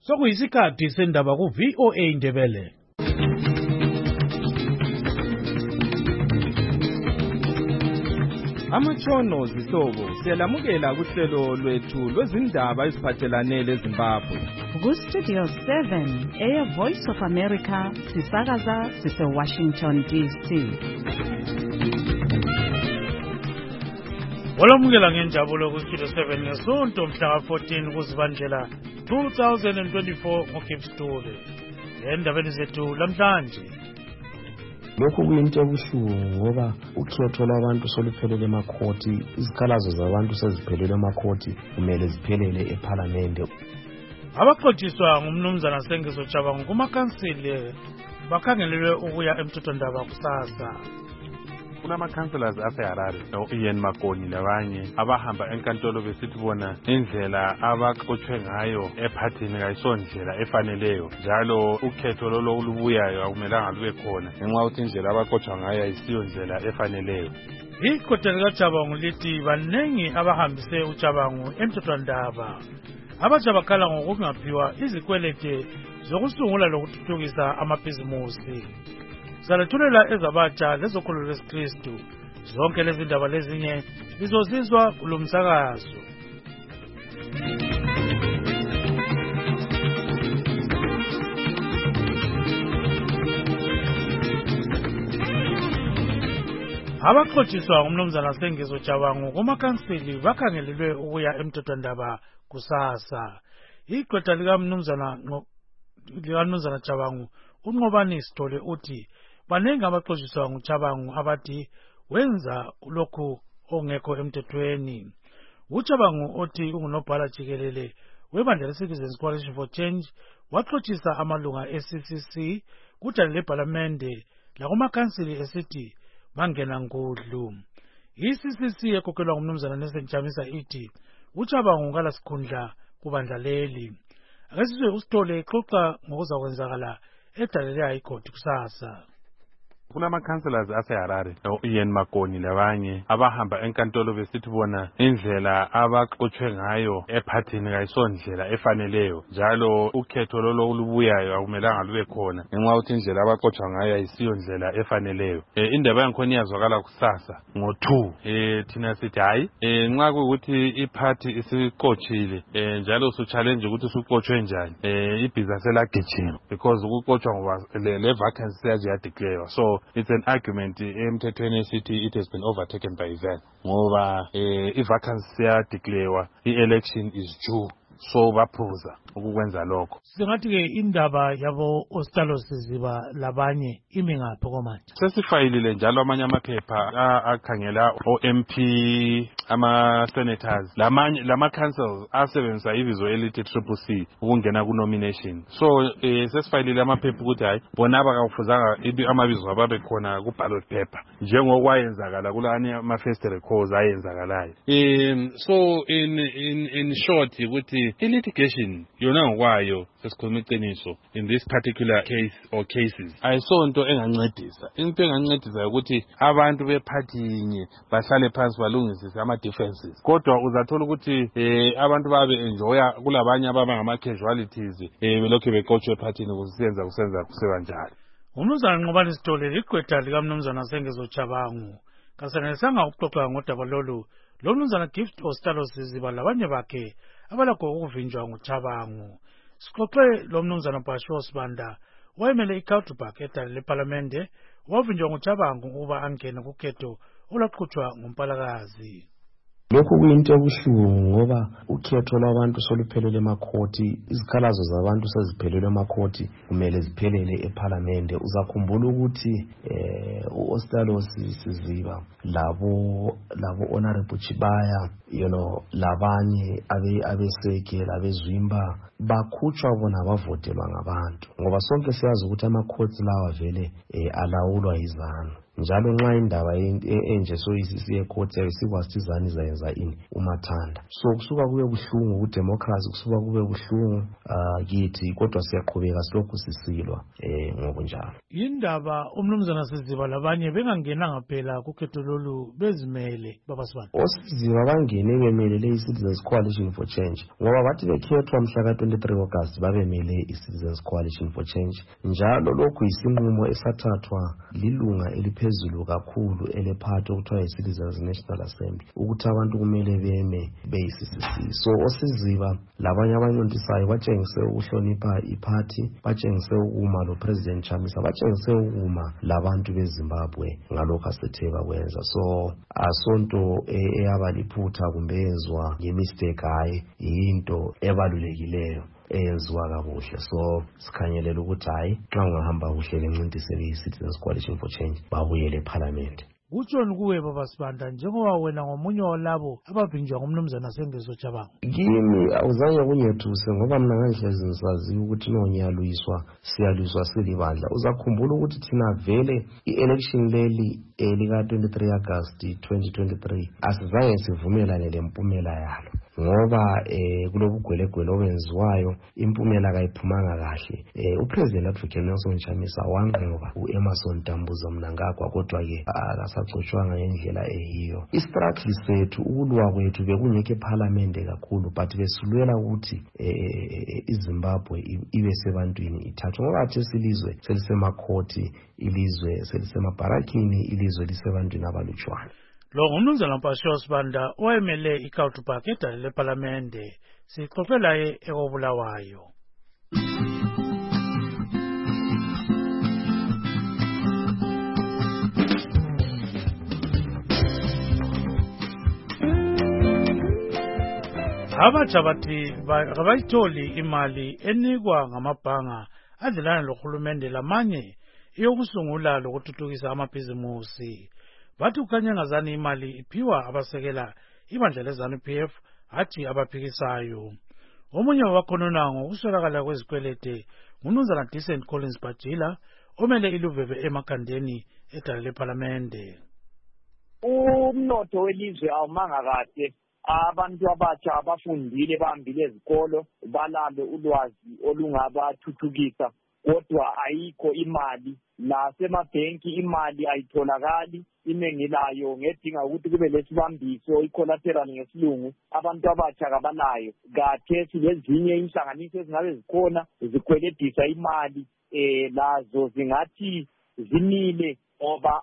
Sokuyisikhathi sendaba ku VOA Indebele. Amatshono zihlobo siyalamukela kuhlelo lwethu lwezindaba eziphathelane leZimbabwe. Ku Studio 7 Air Voice of America sisakaza sise Washington DC. Walamukela ngenjabulo ku Studio 7 ngesonto mhla 14 kuZibandlela 2024 ngoKipstule. Endabeni zethu lamhlanje. Lokhu kuyinto ebuhlungu ngoba ukhetho lwabantu soluphelele emakhoti, izikhalazo zabantu seziphelele emakhoti, kumele ziphelele eParliament. Abaxotshiswa ngumnumzana Sengiso Jabangu kumakhansile bakhangelelwe ukuya emthethwandaba kusasa. Kunama-councillors aseHarare Ian Makoni labanye abahamba enkantolo besithi bona indlela abaxotshwe ngayo ephathini kayisondlela efaneleyo, njalo ukhetho lolo olubuyayo akumelanga lube khona ngenxa yokuthi indlela abaxotshwa ngayo ayisiyo ndlela efaneleyo. Iqoqo likaJabangu lithi banengi abahambise uJabangu emthethwandaba. Abatsha bakhala ngokungaphiwa izikwelete zokusungula lokuthuthukisa amabhizimusi. Salethulela ezabatsha lezokholo lwesikristu. Zonke lezi ndaba lezinye lizozizwa kulo msakazo. Abaxotshiswa ngumnumzana Sengiso Jabangu kumakhansili bakhangelelwe ukuya emthethwandaba kusasa. Iqoqo likamnumzana Jabangu uNqobani Sithole uthi banengi abaxotshiswa nguJabangu abathi wenza lokhu ongekho emthethweni. uJabangu othi ungunobhala jikelele webandla leCitizens Coalition for Change waxotshisa amalunga eCCC kudala leParliamente lakumakhansili esithi bangena ngudlu. iCCC ekhokelwa ngumnumzana Nelson Chamisa ithi uJabangu kalasikhundla kubandla leli. Akasizwe uSithole exoxa ngokuzakwenzakala edalele High Court kusasa. Kunama-councillors aseHarare Ian Makoni labanye abahamba enkantolo besithi bona indlela abaxotshwe ngayo ephathini kayisondlela efaneleyo, njalo ukhetho lolo olubuyayo akumelanga lube khona ngenxa yokuthi indlela abaxotshwa ngayo ayisiyo ndlela efaneleyo. Indaba yankhona iyazwakala kusasa ngo-2. Thina sithi hayi, nxa kuyukuthi iphathi isixotshile njalo usuchallenge ukuthi usuxotshwe njani, ibhiza selagijima because ukuxotshwa ngoba le vacancy seyaje yadeclare. So it's an argument emthethweni esithi it has been overtaken by events ngoba i-vacancy yadeclare, i-election is due, so baphuza ukukwenza lokho. Singathi ke indaba yabo Ostalo Siziba labanye imi ngaphi komanje? Sesifayilile njalo amanye amaphepha akhangela o-MP, ama-senators, lama-councils asebenzisa ibizo elithi CCC ukungena ku-nomination. So sesifayilile amaphepha ukuthi hayi bona abakafuzanga amabizo ababe khona ku-ballot paper njengokwayenzakala kulani ama-first recalls ayenzakalayo. So in short ukuthi i-litigation yona ngokwayo sesikhuluma iqiniso in this particular case or cases ayisonto engancedisa. Into engancedisa ukuthi abantu bephathinye bahlale phansi balungisise ama-differences, kodwa uzathola ukuthi abantu babe enjoya kulabanye ababa ngama-casualties belokhu beqotshwe ephathini kusenza kuseba njalo. Umnumzana Nqobani Sithole liqwetha likamnumzana Sengiso Jabangu kasenelesanga ukuxoxa ngodaba lolu lomnumzana Gift Ostalo Siziba labanye bakhe abalakho ukuvinjwa nguJabangu. Sixoxe lo mnumzana Basho Sibanda wayemele iCountrypark edala leParliamente wavinjwa nguJabangu ukuba angene kukhetho olaqhutshwa ngumpalakazi. Lokhu kuyinto ebuhlungu ngoba ukhetho lwabantu soluphelele emakhoti, izikhalazo zabantu seziphelele emakhoti, kumele ziphelele eParliament. Uzakhumbula ukuthi uOstalo Siziba labo Honorable Chibaya, labanye abeseke labezwimba bakhutshwa bona bavotelwa ngabantu ngoba sonke siyazi ukuthi amakhoti lawa vele alawulwa izanu. njalo nxa indaba enje soyisisiye court sikwasithizana izayenza ini umathanda. So kusuka kube buhlungu kudemocracy, kusuka kube buhlungu kithi, kodwa siyaqhubeka silokhu sisilwa ngokunjalo. Indaba umnumzana Siziba labanye bengangenanga phela kukhetho lolu bezimele babasibani. Osiziba bangene bemelele i-Citizens Coalition for Change ngoba bathi bekhethwa mhla ka-23 August babemele i-Citizens Coalition for Change, njalo lokhu yisinqumo esathathwa lilunga eliphezulu kakhulu elephathi okuthiwa yi-Citizens National Assembly ukuthi abantu kumele beme beyi-CCC. So osiziba labanye abanontisayo batshengise ukuhlonipha iphathi, batshengise ukuma lo President Chamisa, batshengise ukuma labantu beZimbabwe ngalokho asethe bakwenza. So asonto eyabaliphutha kumbe yenzwa ngemistake, hayi yinto ebalulekileyo eyenziwa kakuhle. So sikhanyelela ukuthi hayi xa ungahamba kuhle lencintiselo yi-Citizens Coalition for Change babuyele eParliament. Kutshoni kuwe babasibanda njengoba wena ngomunye walabo abavinjwa ngumnumzana Sengezo Chabangu? Kimi awuzange kunyethuse ngoba mina ngangihlezi ngisazi ukuthi nonyaluyiswa siyaluyiswa silibandla. Uzakhumbula ukuthi thina vele i-election leli lika-23 August 2023 asizange sivumelane lempumela yalo ngoba kulobugwelegwele obenziwayo impumela kayiphumanga kahle. Upresident African Nelson Chamisa wanqoba uEmmerson Dambuza Mnangagwa, kodwa-ke akasagcotshwanga ngendlela eyiyo. Istruggle sethu, ukulwa kwethu bekungekho eParliament kakhulu, but besulwela ukuthi iZimbabwe ibe sebantwini ithathwe ngoba athi silizwe selisemakhoti, ilizwe selisemabharakini, ilizwe lisebantwini abalutshwana. Lo ngumnumzana Mpasho Sibanda owayemele iCulturepark edale leParlamente. Sixoxe laye ekobulawayo. Abatsha bathi abayitholi imali enikwa ngamabhanga adlelana lohulumende lamanye iyokusungula lokuthuthukisa amabhizimusi. Bathi kukhanya ngazani imali iphiwa abasekela ibandla leZANU-PF hathi abaphikisayo. Omunye wabakhonona ngokuswelakala kwezikwelete ngumnumzana Decent Collins Bajila omele iluveve emakhandeni edale leParlamente. Umnotho welizwe awumanga kahle. Abantu abatsha abafundile bahambile ezikolo balalo ulwazi olungabathuthukisa, kodwa ayikho imali. Nasemabhenki imali ayitholakali, inengi layo ngedinga ukuthi kube lesibambiso, i-collateral ngesilungu. Abantu abatsha kabanayo. Kathesi lezinye inhlanganiso ezingabe zikhona zikweledisa imali lazo zingathi zimile ngoba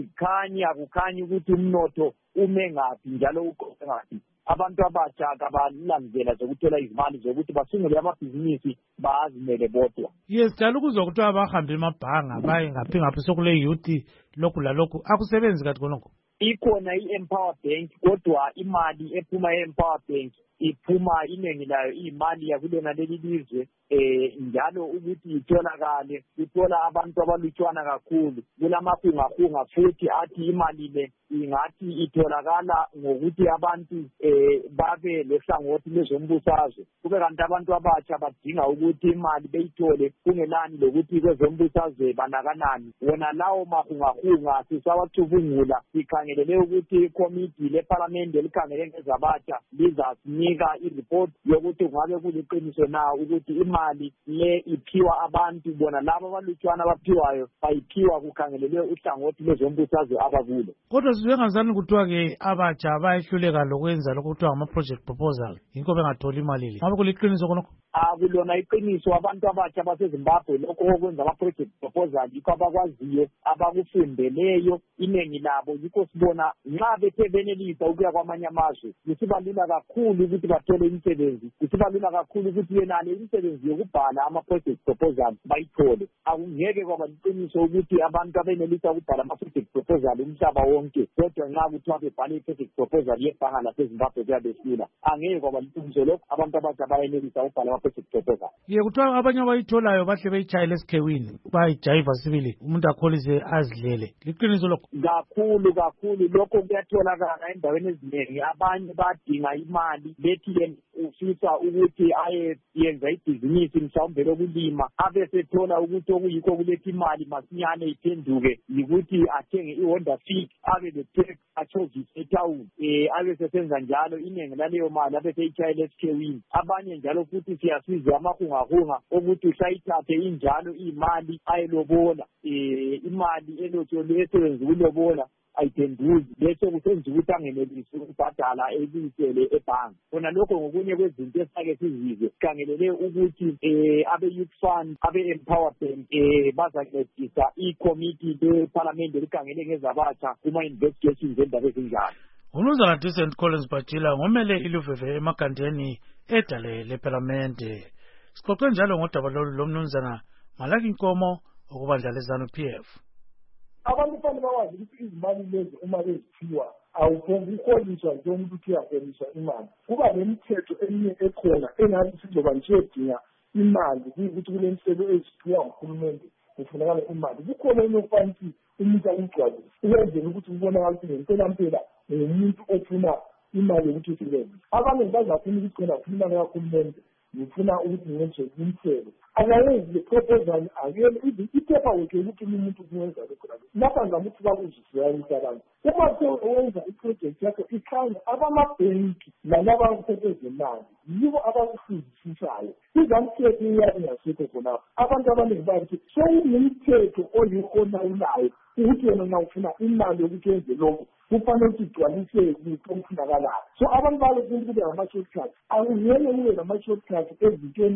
akukhanyi ukuthi umnotho ume ngaphi njalo uqoqe ngaphi. Abantu abatsha kabalandlela zokuthola izimali zokuthi basungule amabhizinisi bazimele bodwa. Yes, njalo kuzokuthiwa abahambe emabhanga baye ngaphi sokule youth lokhu lalokhu akusebenzi kathi konke. Ikhona i-Empower Bank, kodwa imali ephuma e-Empower Bank iphuma inengi layo imali yakulona leli lizwe, njalo ukuthi itholakale ithola abantu abalutshwana kakhulu. Kulamahungahunga futhi athi imali le ingathi itholakala ngokuthi abantu babe lehlangothi lezombusazwe, kube kanti abantu abatsha badinga ukuthi imali beyithole kungelani lokuthi kwezombusazwe banakanani. Wona lawo mahungahunga sisawacubungula, sikhangelele ukuthi ikomiti leParlamente elikhangele ngezabatsha lizasinika ireport yokuthi kungabe kuliqiniso na ukuthi imali le iphiwa abantu bona labo abalutshwana abaphiwayo bayiphiwa kukhangelelwe uhlangothi lezombusazwe abakulo. Kodwa sizengazani kuthiwa-ke abatsha bayehluleka lokwenza lokhu kuthiwa ngama-project proposal yinko bengatholi imali le. Ngabe kuliqiniso khonokho? Akulona iqiniso. Abantu abatsha baseZimbabwe lokho okwenza ama-project proposal yikho abakwaziyo, abakufundeleyo. Inengi labo yikho sibona nxa bethe benelisa ukuya kwamanye amazwe kusiba lula kakhulu ukuthi bathole imisebenzi, kusiba lula kakhulu ukuthi yenale imisebenzi yokubhala ama-project proposal bayithole. Akungeke kwaba liqiniso ukuthi abantu abenelisa ukubhala ama-project proposal umhlaba wonke, kodwa nxa kuthiwa bebhale i-project proposal yebhanga laseZimbabwe kuyabe silula. Angeke kwaba liqiniso lokho. Abantu abatsha bayenelisa ukubhala ama-project proposal. Ye kuthiwa abanye abayitholayo bahle beyitshayele esikhewini bayijayiva sibili umuntu akholise azidlele. Liqiniso lokho? Kakhulu lokho kuyatholakala endaweni eziningi. Abanye badinga imali bethi ufisa ukuthi ayenza ibhizinisi mhlawumbe lokulima abe sethola ukuthi okuyikho kuletha imali masinyane iphenduke yikuthi athenge i-Honda Fit abe le-tax achovise etawuni abe sesenza njalo iningi laleyo mali abe seyitshayela esikhewini. Abanye njalo futhi siyasizwa amahungahunga ukuthi usayithathe injalo imali ayelobola imali elotsholwe esebenza ukulobola ayiphenduzi bese kusenza ukuthi angenelisi ukubhadala ebuyisele ebhanki. Khona lokho ngokunye kwezinto esake sizizwe sikhangelele ukuthi abe-youth fund abe-empower bank bazancedisa ikomiti lephalamende elikhangele ngezabatsha kuma-investigations endaba ezinjalo. Umnumzana Decent Collins Bajila ngomele iluveve emagandeni edale lephalamende. Sixoxe njalo ngodaba lolu lomnumzana Malaki Nkomo okubandla leZANU-PF. Abantu fanele bawazi ukuthi izimali lezi uma beziphiwa awuphongi ukuholiswa njengomuntu uthi uyaholiswa imali. Kuba nemithetho eminye ekhona engathi sizoba nje imali kuyikuthi kule msebe eziphiwa nguhulumende kufunakala imali. Kukhona inokufanele ukuthi umuntu akugcwalise ukwenzela ukuthi kubonakala ukuthi ngempela ngumuntu ofuna imali yokuthi usebenze. Abantu bazafuna ukuthi khona ufuna imali kahulumende ngifuna ukuthi ngenze imithelo akayenzi le proposal akele iphepha wethu ukuthi umuntu kuyenza lokho lapha ngamuthi bakuzwisisa abantu uma wenza iproject yakho ikhanga abamabhenki nalaba abasebenza imali yibo abakusizisayo izamthetho iyasingasikho khonapho. Abantu abaningi bathi sokunomthetho oyihonawulayo ukuthi wena nxa ufuna imali yokuthi wenze lokho kufanele ukuthi igcwalise okufunakalayo. So abantu balokhu kube nama-shortcut akungeke ube nama-shortcut ezintweni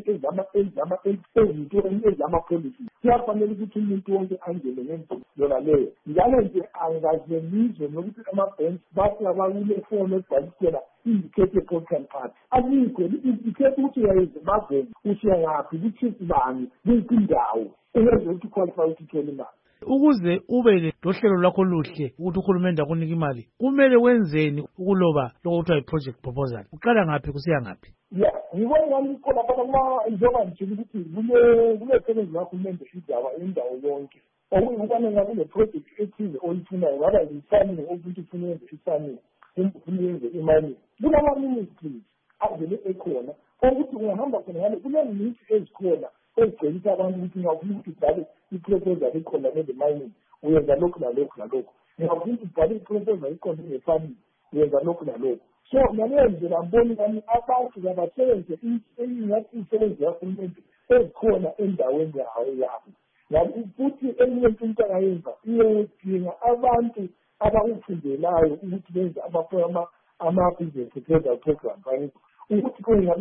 ezama-policy. Kuyafanele ukuthi umuntu wonke angene ngendlela yona leyo. Njalo nje angaze ngizwe nokuthi amabhenki bathi abakule fomu ebhalisela indicate political party alikho indicate ukuthi uyayenza emazweni usiya ngaphi ukuthi bani kuyiphi indawo uyenze ukuthi qualify ukuthi uthole imali. Ukuze ube lohlelo lwakho luhle ukuthi uhulumende akunika imali kumele wenzeni ukuloba lokho kuthiwa i-project proposal uqala ngaphi kusiya ngaphi? Ngibona ngani khona phela njengoba ngitshela ukuthi kulesebenzi kahulumende indawo yonke okuyikubana ngabe le-project ethize oyifunayo ngaba yi-farming ukuthi ufuna yenze i-farming ufuna yenze imali kulama-ministries avele ekhona ukuthi ungahamba khona ngale kule-ministry ezikhona ezigcelisa abantu ukuthi ngafuna ukuthi ubhale i-proposal ikhona nge-mining uyenza lokhu nalokhu nalokhu. Ngafuna ukuthi ubhale i-proposal ikhona nge-farming uyenza lokhu nalokhu. So ngaleyo ndlela ngibona ukuthi abantu kabasebenze ingathi imisebenzi kahulumende ezikhona endaweni yabo. Ngabe futhi eminye into angayenza iyodinga abantu abakufundelayo ukuthi benze ama-business proposal program ukuthi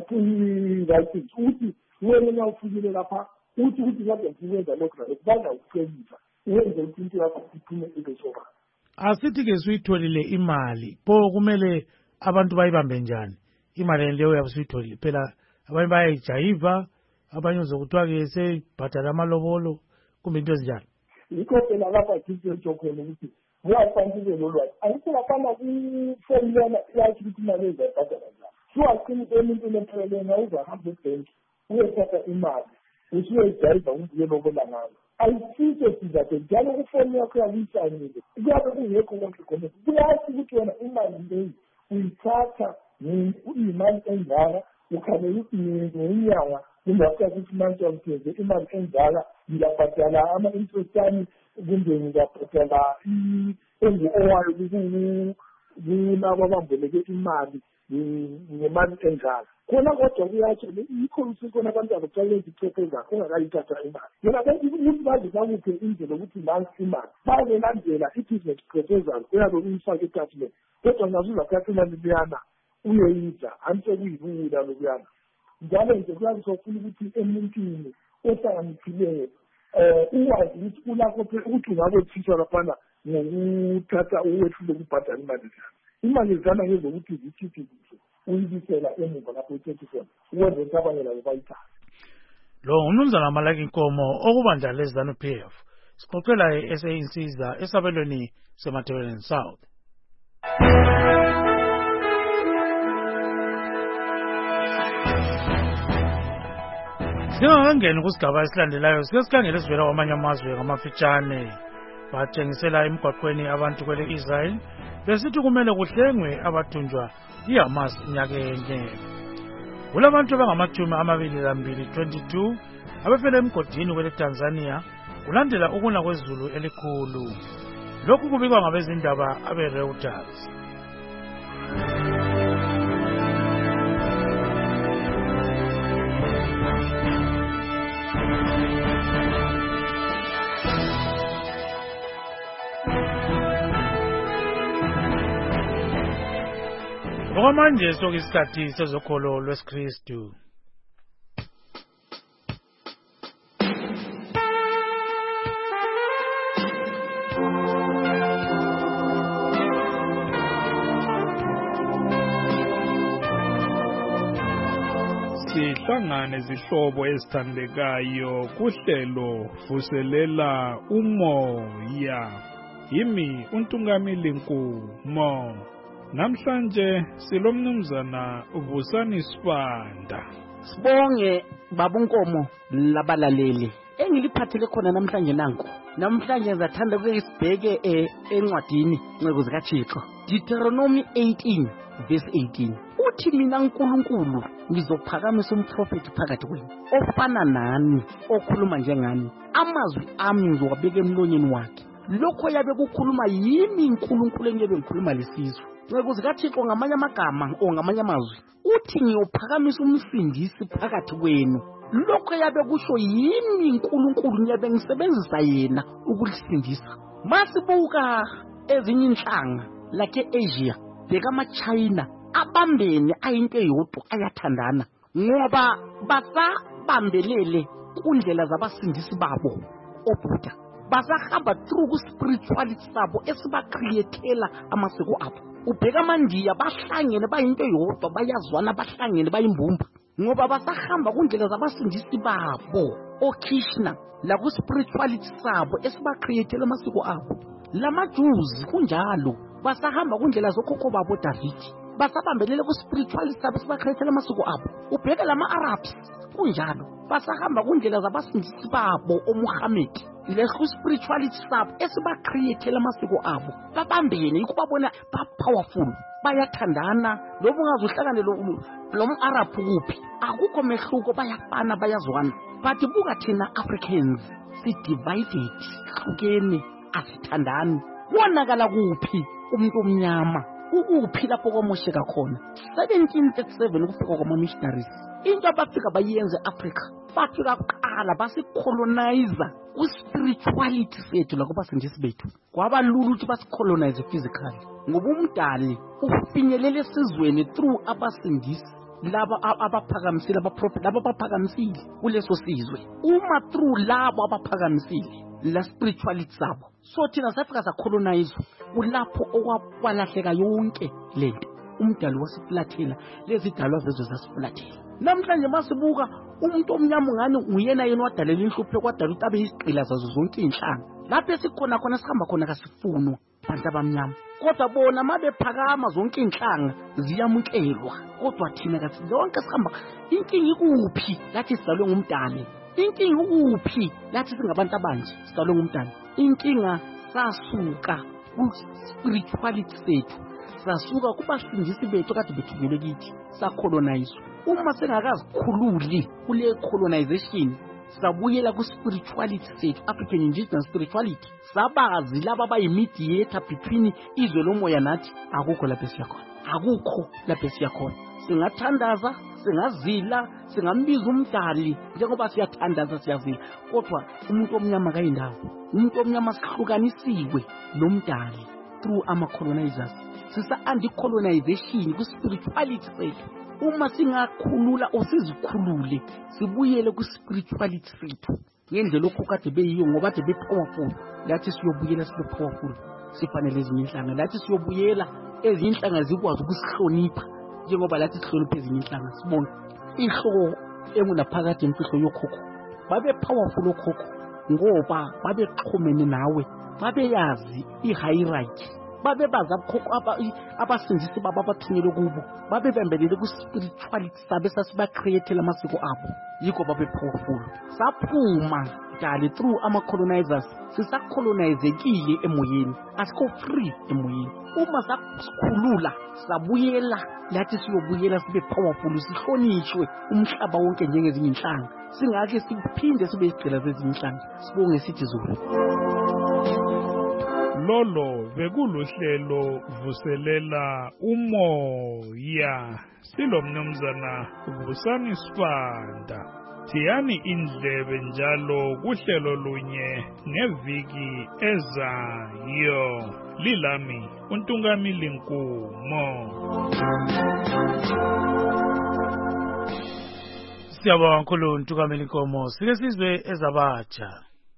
kungathi ukuthi wena nxa ufikile lapha ukuthi kade ngikwenza lokhu nalokhu bazawucebisa uwenze ukuthi into yakho iphume ibe sobala. Asithi-ke suyitholile imali pho kumele abantu bayibambe njani imali leyo yabe suyitholile? Phela abanye bayayijayiva abanye uzokuthiwa-ke sebhadala amalobolo kumbe into ezinjani. Yikho phela lapha thizetsho khona ukuthi uyafanele lolwazi ayisengafana kufomulana yathi ukuthi imali ezayibhadala njani. Suwaqinisa umuntu lephelele uzahamba ebhenki uyethatha imali usuyoyijayiva ubuyelobola ngayo ayisiso sizathe njalo kufoni yakho yakuyisayinile kuyabe kungekho konke khona kuyathi ukuthi wena imali leyi uyithatha uyimali enjala ukhanele ukuthi ngenyanga kungakuthi kufinansiya mthenze imali enjala ngiyabhadala ama-interest ami kumbe ngiyabhadala engu-owayo kulabo abamboleke imali ngemali enjalo khona kodwa kuyatsho yikho usikhona abantu abacalenza iproposal ongakayithatha imali yona ukuthi baze bakuphe indlela ukuthi nansi imali bazelandela i-business proposal uyabe uyifake etafuleni kodwa ngazuzathatha imali liyana uyoyidla ansekuyibula lokuyana njalo nje kuyabe sofuna ukuthi emuntwini ohlakaniphileyo ukwazi ukuthi ulakho ukuthi ungakothiswa laphana ngokuthatha uwehlule ukubhadala imali zana ngezokuthi zikhiphe kuhle uyibisela emuva lapho uthethe khona ukwenza ukuthi abanye labo bayithathe. Lo ngumnumzana Malaki Nkomo okubandla leZANU-PF sixoxela SA Insiza esabelweni seMatabeleland South. Singakangeni kusigaba esilandelayo sike sikhangele sivela kwamanye amazwe ngamafitshane. batshengisela emgwaqweni abantu kwele Israel besithi kumele kuhlengwe abathunjwa iHamas nyakeni. Kulabantu abangama-22 22 abafele emgodini kwele Tanzania kulandela ukuna kwezulu elikhulu. Lokhu kubikwa ngabezindaba abe-Reuters. Okwamanje sokuyisikhathi sezokholo lwesikristu. Sihlangane zihlobo ezithandekayo kuhlelo vuselela umoya. Yimi uNtungamili Nkumo. Namhlanje silomnumzana Vusani Sibanda. Sibonge babunkomo labalaleli. Engiliphathele khona namhlanje nanku. Namhlanje ngizathanda ukuyisibheke encwadini ncwadi zikaThixo. Deuteronomy 18 verse 18. Uthi mina uNkulunkulu ngizophakamisa umprofeti phakathi kwenu ofana nani okhuluma njengani. Amazwi ami ngizowabeka emlonyeni wakhe. Lokho yabe kukhuluma yimi uNkulunkulu engibe ngikhuluma lesizwe. Ncwadi zikaThixo ngamanye amagama ngamanye amazwi. Uthi ngiyophakamisa umsindisi phakathi kwenu. Lokho yabe kusho yimi uNkulunkulu ngiyabe ngisebenzisa yena ukulisindisa. Masibuka ezinye inhlanga like Asia, bheka ama-China abambene ayinto eyodwa ayathandana ngoba basabambelele kundlela zabasindisi babo oBuddha. Basahamba through ku-spirituality sabo esibacreatela amasiko abo. Ubheka amandiya bahlangene bayinto eyodwa bayazwana bahlangene bayimbumba ngoba basahamba kundlela zabasindisi babo oKrishna la ku-spirituality sabo esibacreatela amasiko abo. Lama-Jews kunjalo basahamba kundlela zokhokho babo David basabambelele ku-spirituality sabo esibacreatela amasiko abo. Ubheka lama-Arabs kunjalo basahamba kundlela zabasindisi babo oMuhammad lesu spirituality sabo esibacreatela amasiko abo. Babambene ikubabona ba-powerful bayathandana. Lobu ungazuhlangane lo-Arab kuphi akukho mehluko bayafana bayazwana. But buka thina Africans si-divided hlukene asithandani. Wonakala kuphi umuntu omnyama ukuphi lapho kwamosheka khona 1737 kufika kwama-missionaries. Into abafika bayenze eAfrica bafika kuqala basicolonize ku-spirituality sethu la kubasindisi bethu. Kwabalula ukuthi basicolonize physically ngoba umdali ufinyelele esizweni through abasindisi laba abaphakamisile abaprofeti laba abaphakamisile kuleso sizwe. Uma through labo abaphakamisile la spirituality sabo so thina safika sacolonize kulapho okwalahleka yonke lento. Umdali wasifulathela lezi dalwa zezo zasifulathela. Namhlanje masibuka umuntu omnyama ngani uyena yena wadalela inhlupho kwadala ukuthi abe isigqila zazo zonke inhlanga. Lapho esikhona khona sihamba khona kasifunwa abantu abamnyama. Kodwa bona mabephakama zonke inhlanga ziyamukelwa. Kodwa thina kathi zonke sihamba inkingi ikuphi lathi sidalwe ngumdali. Inkingi ikuphi lathi singabantu abanje sidalwe ngumdali. Inkinga sasuka ku-spirituality sethu. Sasuka kubasindisi bethu kade bethubele kithi sacolonize. Uma sengakazikhululi kule colonization sabuyela ku-spirituality sethu African indigenous spirituality sabazi laba abayi-mediator between izwe lomoya nathi akukho lapho siyakhona. Akukho lapho siyakhona. Singathandaza singazila singambiza umdali njengoba siyathandaza siyazila kodwa umuntu omnyama kayindawo. Umuntu omnyama sihlukanisiwe nomdali through ama-colonizers. Sisa-anti-colonization ku-spirituality sethu. Uma singakhulula sizikhulule sibuyele ku-spirituality sethu ngendlela okhokade beyiyo ngoba kade be-powerful. Lathi siyobuyela sibe-powerful sifanele ezinye inhlanga. Lathi siyobuyela ezinye inhlanga zikwazi ukusihlonipha njengoba lathi sihlonipha ezinye inhlanga. Sibona inhloko engunaphakade imfihlo yokhokho babe-powerful okhokho ngoba babexhumene nawe babeyazi i-hierarchy babebazi abasindisi baba abathunyelwe kubo babebembelele ku-spirituality sabe sasibacreatela amasiko abo yikho babe-powerful. Saphuma dali through ama-colonizers sisacolonizekile emoyeni, asikho free emoyeni. Uma sasikhulula sabuyela lathi siyobuyela sibe powerful, sihlonishwe umhlaba wonke njengezinye inhlanga, singake siphinde sibe isigcila zezinye inhlanga. Sibonge sithi Zulu. Lolo bekuluhlelo vuselela umoya, silo mnumzana Vusani Sibanda. Thiyani indlebe njalo kuhlelo lunye ngeviki ezayo. Lilami uNtungamili Nkumo. Siyabonga kakhulu uNtungamili Nkumo. Sike sizwe ezabatsha.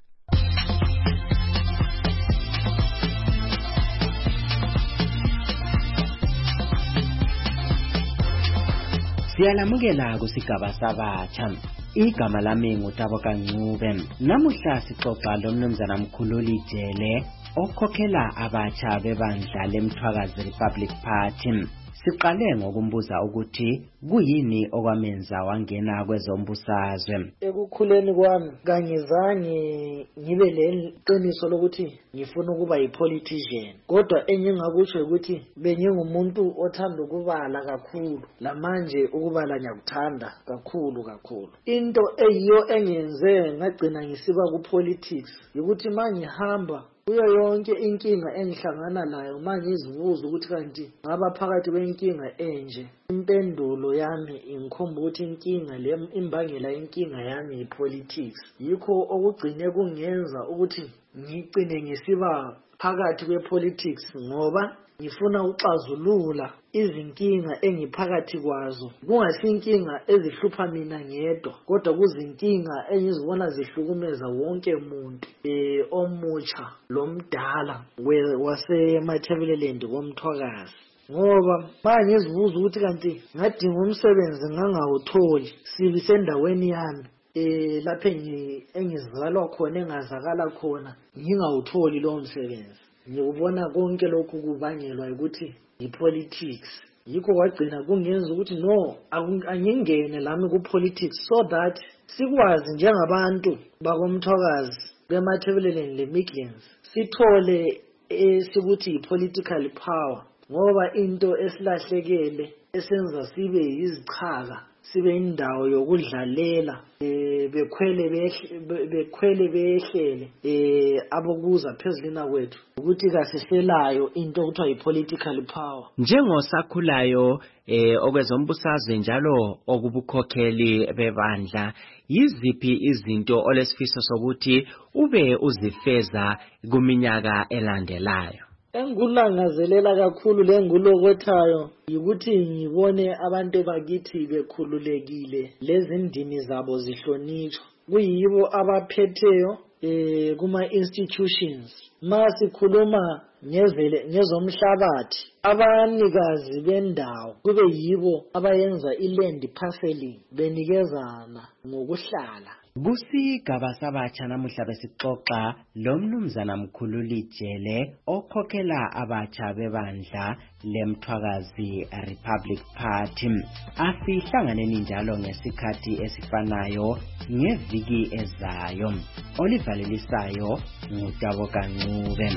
Siyalamukela kusigaba sabatsha. Igama lami nguTaboka Ncube. Namuhla sixoxa lomnumzana Mkhululi Jele okhokhela abatsha bebandla leMthwakazi Republic Party. Siqale ngokumbuza ukuthi kuyini okwamenza wangena kwezombusazwe. Ekukhuleni kwami kangizange ngibe leqiniso lokuthi ngifuna ukuba yipolitician, kodwa engingakusho ukuthi bengingumuntu othanda ukubala kakhulu, lamanje ukubala ngiyakuthanda kakhulu. Into eyiyo engenze ngagcina ngisiba kupolitics ukuthi mangihamba kuyo yonke inkinga engihlangana nayo, manje izibuzo ukuthi kanti ngaba phakathi kwenkinga enje, impendulo yami ingikhomba ukuthi inkinga le imbangela inkinga yami yipolitics. Yikho okugcine kungenza ukuthi ngigcine ngisiba phakathi kwepolitics, ngoba ngifuna uxazulula izinkinga engiphakathi kwazo, kungasinkinga ezihlupha mina ngedwa, kodwa kuzinkinga engizibona zihlukumeza wonke umuntu, omutsha lomdala wasemathebeleland komthwakazi. Ngoba manje ngizibuza ukuthi kanti ngadinga umsebenzi ngangawutholi, sibi sendaweni yami lapho engizalwa khona engazakala khona ngingawutholi lowo msebenzi. Ngikubona konke lokhu kubangelwa ukuthi ipolitics. Yikho kwagcina kungenza ukuthi no, angingene lami kupolitics, so that sikwazi njengabantu bakomthwakazi bemathebeleland leMidlands sithole esikuthi ipolitical power, ngoba into esilahlekele esenza sibe yizichaka, sibe indawo yokudlalela, bekhwele behlele abokuza phezulina kwethu ukuthi kasiselayo into okuthiwa yi-political power. Njengosakhulayo okwezombusazwe njalo okubukhokheli bebandla, yiziphi izinto olesifiso sokuthi ube uzifeza kuminyaka elandelayo? Engulangazelela kakhulu lengulokothayo yikuthi ngibone abantu bakithi bekhululekile, lezindini zabo zihlonishwa, kuyibo abaphetheyo kuma-institutions. Masikhuluma ngezomhlabathi, abanikazi bendawo kube yibo abayenza i-land parcelling, benikezana ngokuhlala. Kusigaba sabatsha namuhla besixoxa lomnumzana Mkhululi Jele okhokhela abatsha bebandla leMthwakazi Republic Party. Asihlanganeni njalo ngesikhathi esifanayo ngeviki ezayo. Olivalelisayo nguTaboka Ncube.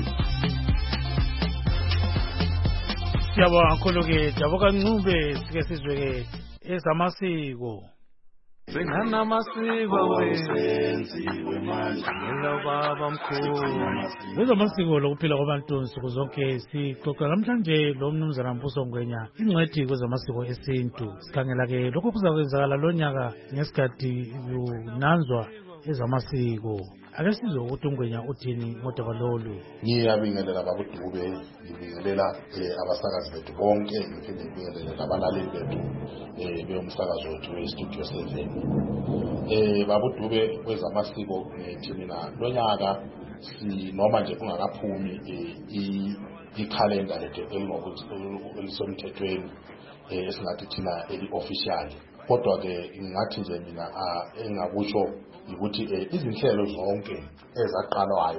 Siyabonga kakhulu Taboka Ncube. Sike sizwe ezamasiko. Sengana masiko wesenziwe manje ngilobaba mkhulu. Ezamasiko lokuphila kwabantu nsuku zonke sixoxa namhlanje lo mnumzana Mbuso Ngwenya ingcwethi kwezamasiko esintu. Sikhangela ke lokho kuzakwenzakala lonyaka ngesikhathi kunanzwa ezamasiko. Ake sizwe ukuthi uNgwenya uthini ngodaba lolu. Ngiyabingelela babuDube, ngibingelela abasakazi bethu bonke, ngiphinde ngibingelela nabalaleli bethu beyomsakazo wethu weStudio 7. BabuDube kwezamasiko ngithi mina lonyaka noma nje kungakaphumi ikhalenda lethu elisomthethweni esingathi thina eli-official, kodwa ke ngathi nje mina engakusho ukuthi izinhlelo zonke ezaqalwayo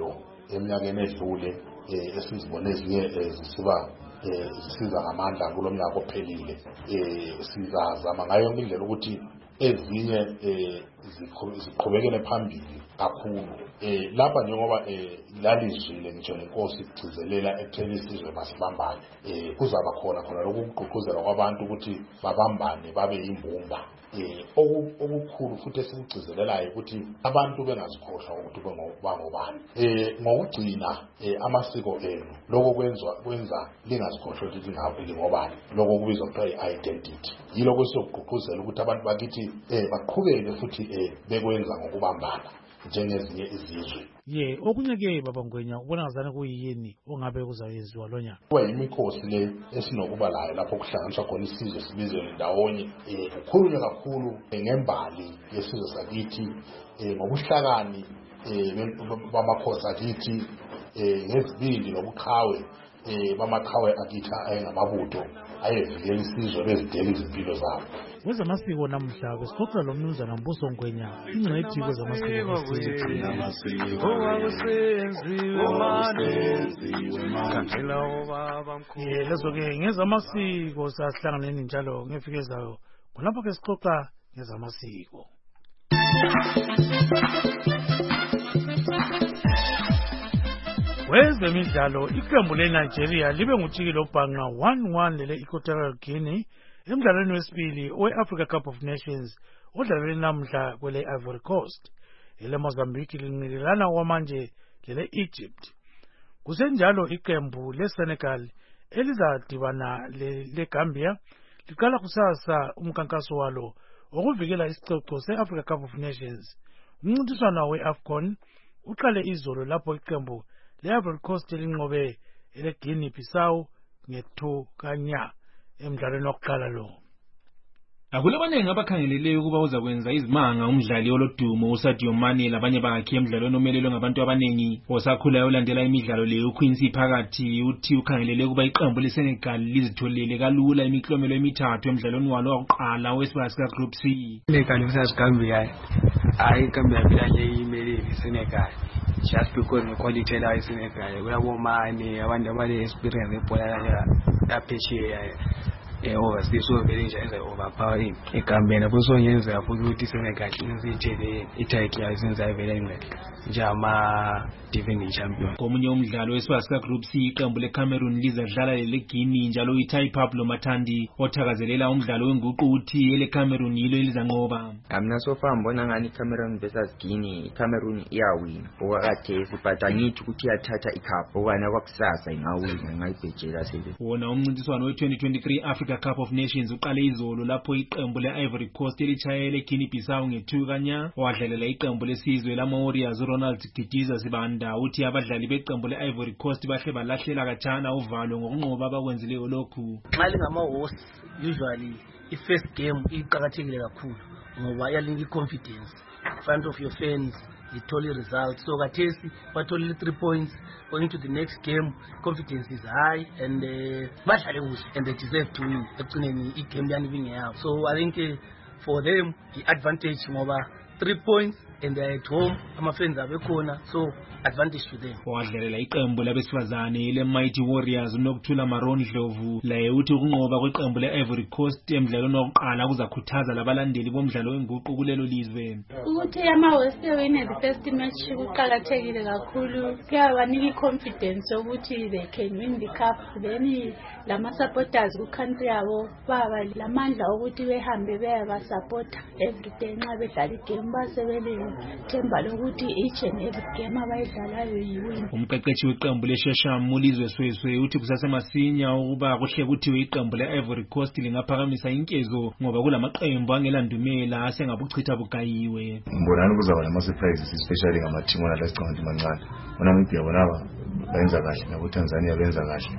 eminyakeni edlule esizibone ezinye zisiza ngamandla kulo mnyaka ophelile. Sizazama ngayo yonke indlela ukuthi ezinye ziqhubekele phambili kakhulu. Lapha njengoba lalizwile ngitsho nenkosi igcizelela ekutheni isizwe masibambane, kuzaba khona lokhu kugqugquzela kwabantu ukuthi babambane babe yimbumba. Okukhulu futhi esikugcizelelayo ukuthi abantu bengazikhohlwa ukuthi bangobani. Ngokugcina amasiko enu lokho kwenza lingazikhohlwa ukuthi lingobani, lokho kubizwa kuthiwa i-identity. Yilokho esizokugqugquzela ukuthi abantu bakithi baqhubeke futhi bekwenza ngokubambana njengezinye izizwe. Okunye-ke Baba Ngwenya ubona ngazane kuyini ongabe kuzayenziwa lo nyaka? Kuba yimikhosi le esinokuba layo lapho kuhlanganiswa khona isizwe sibizwe ndawonye, kukhulunywe kakhulu ngembali yesizwe sakithi, ngobuhlakani bamakhosi akithi, ngezibindi nobuqhawe bamaqhawe akithi ayengamabutho ayevikela isizwe bezidela izimpilo zabo. Kwezamasiko namhla besixoxa lo Mnumzana Mbuso Ngwenya, ingcwethi kwezamasiko. Lezo-ke ngezamasiko sasihlanganeni njalo ngefikezayo khonapho-ke sixoxa ngezamasiko. Kwezemidlalo iqembu leNigeria libe ngujikile obhanga 1-1 lele-Equatorial Guinea emdlalweni wesibili we-Africa Cup of Nations odlalwe namhla kwele Ivory Coast. Ele Mozambique linqilelana kwamanje lele Egypt. Kusenjalo iqembu leSenegal elizadibana leGambia liqala kusasa umkankaso walo okuvikela isicoco se-Africa Cup of Nations. Umncintiswano we-AFCON uqale izolo lapho iqembu le-Ivory Coast linqobe ele-Guinea Bissau nge-2-0 emdlalweni wokuqala lo. Akulabanenge abakhangeleleyo ukuba uzakwenza izimanga umdlali olodumo uSadio Mane labanye bakhe emidlalweni omelelwe ngabantu abanengi. Osakhulayo olandela imidlalo leyo uQuincy Phakathi uthi ukhangelele ukuba iqembu leSenegal lizitholele kalula imiklomelo emithathu emidlalweni walo wokuqala wesibaya sika-Group C. Senegal usasigambia ayigambia phela nje imele iSenegal just because the la iSenegal kuyabomane abantu abale-experience ebhola yaphesheya overseas so vele nje enza overpower eGambia futhi ongenzeka futhi ukuthi iSenegal insithele i-title yayo isenza vele ingcele njama defending champion. Komunye umdlalo wesibaya sika-Group C iqembu leCameroon lizadlala leleGuinea njalo uTai Pablo Matandi othakazelela umdlalo wenguqu uthi eleCameroon yilo elizanqoba. Mina so far ngibona ngani iCameroon versus Guinea iCameroon iyawina okwakhathesi but angithi ukuthi iyathatha icup okanye kwakusasa ingawina ngayibhejela sebe. Wona umncintiswano we-2023 Africa Cup of Nations uqale izolo lapho iqembu le-Ivory Coast elitshayele eGuinea Bissau nge-2-0 wadlalela iqembu lesizwe lama-Warriors Ronald Gidiza Sibanda uthi abadlali beqembu le-Ivory Coast bahle balahlela katshana uvalo ngokunqoba abakwenzileyo lokhu. Nxa lingama-host usually i-first game iqakathekile kakhulu ngoba iyalinga i-confidence in front of your fans, ithole i-results. So kathesi batholile 3 points going to the next game, confidence is high and badlale kuhle and they deserve to win ekugcineni i-game yani bingeyabo. So I think for them the advantage ngoba 3 points and they are at home, ama-fans abekhona, so advantage to them. Wadlalela iqembu labesifazane le-Mighty Warriors uNokuthula Maron Dlovu laye uthi ukunqoba kweqembu le-Ivory Coast emdlalweni wokuqala kuzakhuthaza labalandeli bomdlalo wenguqu kulelo lizwe. Ukuthi ama-West win the first match kuqakathekile kakhulu, kuyabanika i-confidence ukuthi they can win the cup. Then lama-supporters ku-country yabo baba lamandla ukuthi behambe beyabasupporta everyday nxa bedlala igame basebelele themba lokuthi each and every game abayidlalayo yiwin. Umqeqeshi weqembu leShesham Ulizwe Sweswe uthi kusasemasinya ukuba kuhle kuthiwe iqembu le-Ivory Coast lingaphakamisa inkezo ngoba kulamaqembu angelandumela asengabuchitha bugayiwe. Mbonani kuzaba nama-surprises especially ngama-team wona lasicanga mancane. Namibia bona bayenza kahle naboTanzania benza kahle.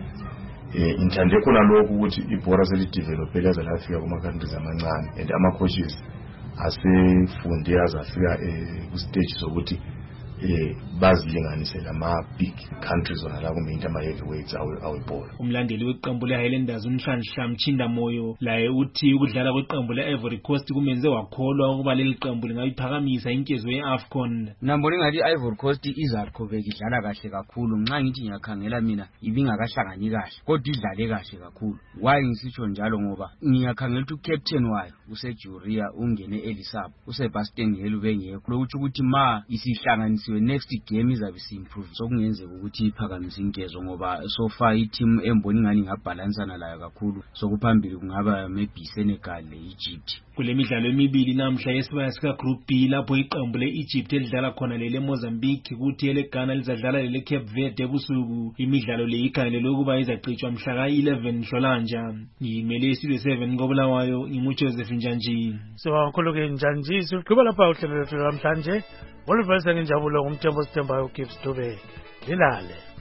Intande khona lokhu ukuthi ibhora selidevelop yaze lafika kuma-countries amancane and ama-coaches asefunde azafika ku-stage sokuthi bazilinganise lama big countries wona la kumbe ama heavyweights awebhola. Umlandeli weqembu le-Highlanders uNhlanhla Mchinda Moyo laye uthi ukudlala kweqembu le-Ivory Coast kumenze wakholwa ukuba leli qembu lingayiphakamisa inkezo ye-AFCON. Nambona ngathi i-Ivory Coast izaqhubeka idlala kahle kakhulu nxa ngithi ngiyakhangela mina ibingakahlangani kahle kodwa idlale kahle kakhulu. Why ngisitsho njalo ngoba ngiyakhangela ukuthi ucaptain wayo useJuria ungene Elisab uSebastian Helu bengekho lokuthi ukuthi ma isihlanganisiwe next game izabe si-improve sokungenzeka ukuthi iphakamise inkezo ngoba so far i-team emboni ngani ngabhalansana layo kakhulu sokuphambili kungaba maybe Senegal le-Egypt. Kule midlalo emibili namhla yesibaya sika Group B lapho iqembu le-Egypt elidlala khona lele Mozambique kuthi eleGhana lizadlala lele Cape Verde ebusuku. Imidlalo le ikhangelelwe ukuba izacitshwa mhla ka-11 Nhlolanja. Ngimele isizwe 7 koBulawayo nginguJoseph Njanji. Siwakhuluke Njanji sigqiba lapha uhlelo lwethu namhlanje. Oluveza ngenjabulo ngumthembo sithembayo uGibbs Dube. Lilale.